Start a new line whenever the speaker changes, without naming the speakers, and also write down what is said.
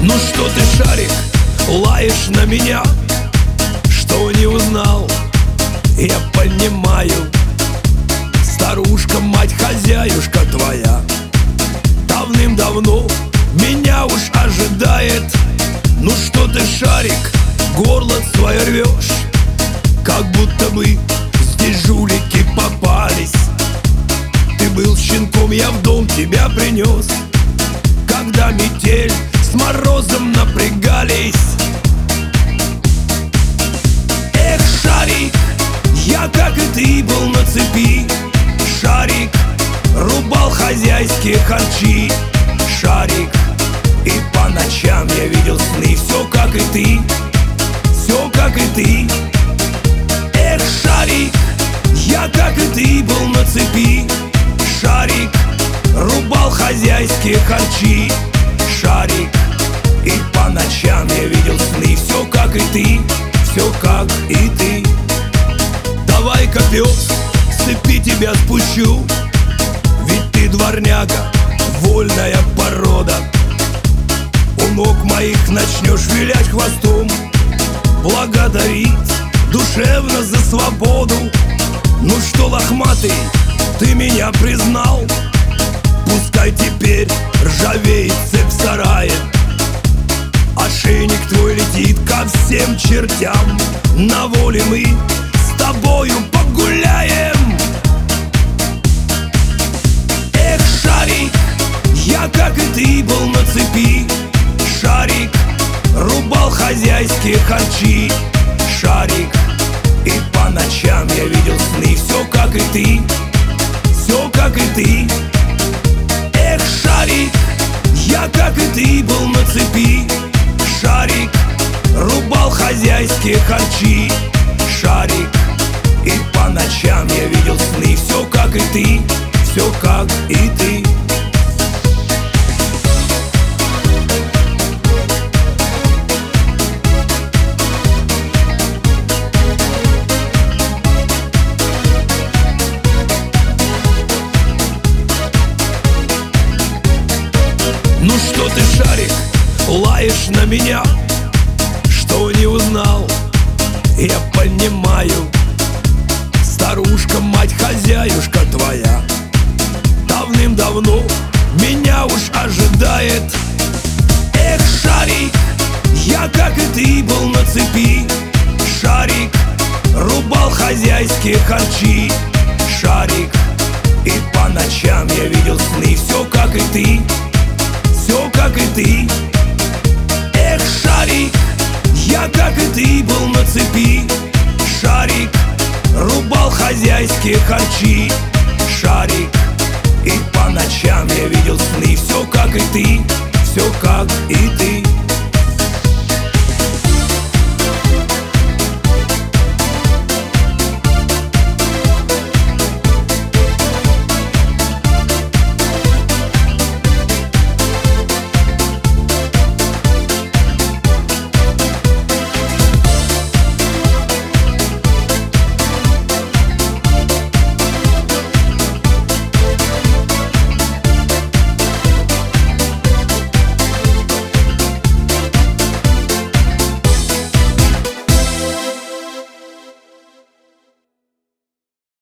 Ну что ты, шарик, лаешь на меня? Что не узнал? Я понимаю. Старушка, мать, хозяюшка твоя давным-давно меня уж ожидает. Ну что ты, шарик, горло свое рвешь, как будто бы здесь жулики попались. Ты был щенком, я в дом тебя принес, когда метель с морозом напрягались. Эх, шарик, я, как и ты, был на цепи. Шарик, рубал хозяйские харчи. Шарик, и по ночам я видел сны. Все, как и ты, все, как и ты. Эх, шарик, я, как и ты, был на цепи. Шарик, рубал хозяйские харчи. Шарик, и по ночам я видел сны. Все, как и ты, все, как и ты. Давай-ка, пес, с цепи тебя спущу, ведь ты дворняга, вольная порода. У ног моих начнешь вилять хвостом, благодарить душевно за свободу. Ну что, лохматый, ты меня признал? Пускай теперь ржавеет цепь в сарае. Ошейник твой летит ко всем чертям. На воле мы с тобою погуляем. Эх, шарик, я, как и ты, был на цепи. Шарик, рубал хозяйские харчи. Шарик, и по ночам я видел сны. Все, как и ты, все, как и ты. Эх, шарик, я, как и ты, был на цепи. Шарик, рубал хозяйские харчи. Шарик, и по ночам я видел сны. Все, как и ты, все, как и ты. Ну что ты, шарик, лаешь на меня? Что не узнал? Я понимаю. Старушка, мать, хозяюшка твоя давным-давно меня уж ожидает. Эх, шарик, я, как и ты, был на цепи. Шарик, рубал хозяйские харчи. Шарик, и по ночам я видел сны. Все, как и ты, все, как и ты. Эх, шарик, я, как и ты, был на цепи. Шарик, рубал хозяйские харчи. Шарик, и по ночам я видел сны. Все, как и ты, все, как и ты.